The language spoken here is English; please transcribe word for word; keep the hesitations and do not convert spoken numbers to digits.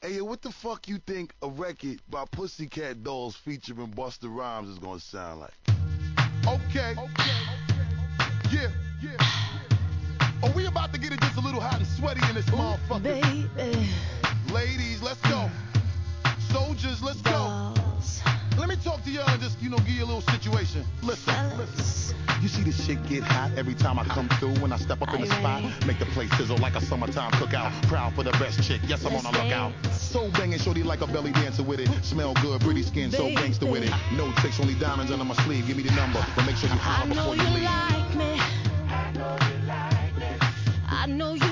Hey, yo, what the fuck you think a record by Pussycat Dolls featuring Busta Rhymes is gonna sound like? Okay. Okay. Yeah. Yeah. Are we about to get it just a little hot and sweaty in this Ooh, motherfucker? baby. Ladies, let's go. Soldiers, let's go. Dolls. Let me talk to y'all and just, you know, give you a little situation. Listen, listen. You see this shit get hot every time I come through. When I step up in Are the you spot, ready? make the place sizzle like a summertime cookout. Proud for the best chick, yes, I'm Let's on the lookout. dance. So banging, shorty like a belly dancer with it. Smell good, pretty skin, so Baby. gangster with it. No tricks, only diamonds under my sleeve. Give me the number, but make sure you I holler know before you you leave. like me. I know you